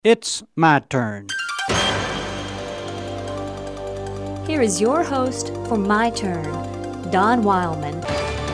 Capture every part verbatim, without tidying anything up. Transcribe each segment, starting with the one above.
It's my turn. Here is your host for My Turn, Don Wildman.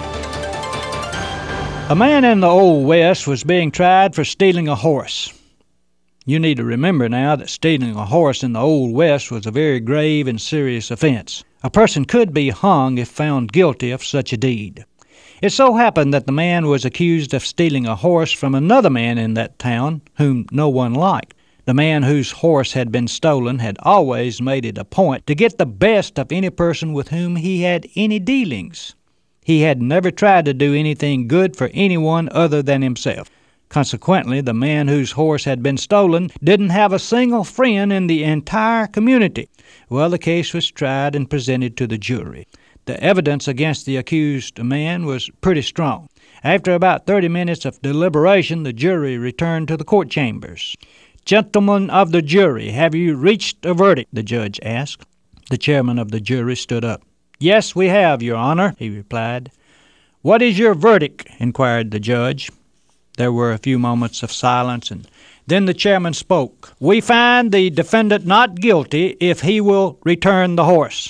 A man in the Old West was being tried for stealing a horse. You need to remember now that stealing a horse in the Old West was a very grave and serious offense. A person could be hung if found guilty of such a deed. It so happened that the man was accused of stealing a horse from another man in that town whom no one liked. The man whose horse had been stolen had always made it a point to get the best of any person with whom he had any dealings. He had never tried to do anything good for anyone other than himself. Consequently, the man whose horse had been stolen didn't have a single friend in the entire community. Well, the case was tried and presented to the jury. The evidence against the accused man was pretty strong. After about thirty minutes of deliberation, the jury returned to the court chambers. "Gentlemen of the jury, have you reached a verdict?" the judge asked. The chairman of the jury stood up. "Yes, we have, Your Honor," he replied. "What is your verdict?" inquired the judge. There were a few moments of silence, and then the chairman spoke. "We find the defendant not guilty if he will return the horse."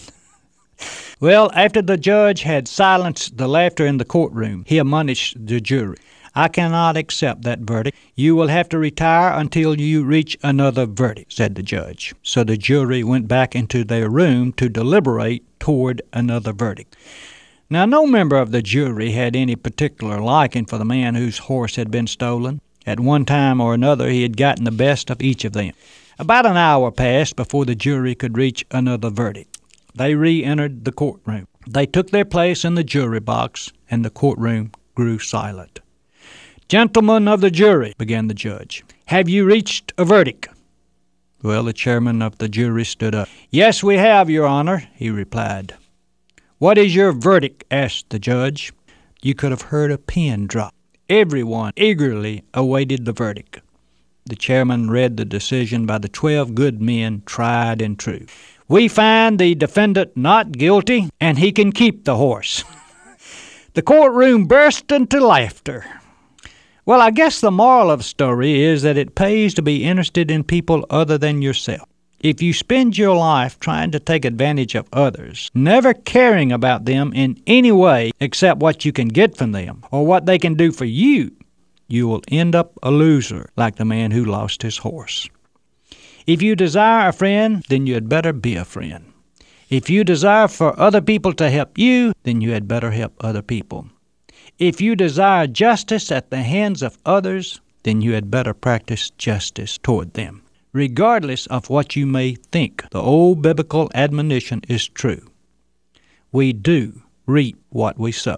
Well, after the judge had silenced the laughter in the courtroom, he admonished the jury. "I cannot accept that verdict. You will have to retire until you reach another verdict," said the judge. So the jury went back into their room to deliberate toward another verdict. Now, no member of the jury had any particular liking for the man whose horse had been stolen. At one time or another, he had gotten the best of each of them. About an hour passed before the jury could reach another verdict. They re-entered the courtroom. They took their place in the jury box, and the courtroom grew silent. "Gentlemen of the jury," began the judge, "have you reached a verdict?" Well, the chairman of the jury stood up. "Yes, we have, Your Honor," he replied. "What is your verdict?" asked the judge. You could have heard a pin drop. Everyone eagerly awaited the verdict. The chairman read the decision by the twelve good men tried and true. "We find the defendant not guilty, and he can keep the horse." The courtroom burst into laughter. Well, I guess the moral of the story is that it pays to be interested in people other than yourself. If you spend your life trying to take advantage of others, never caring about them in any way except what you can get from them or what they can do for you, you will end up a loser like the man who lost his horse. If you desire a friend, then you had better be a friend. If you desire for other people to help you, then you had better help other people. If you desire justice at the hands of others, then you had better practice justice toward them. Regardless of what you may think, the old biblical admonition is true. We do reap what we sow.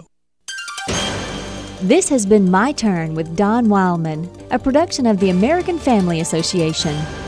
This has been My Turn with Don Wildman, a production of the American Family Association.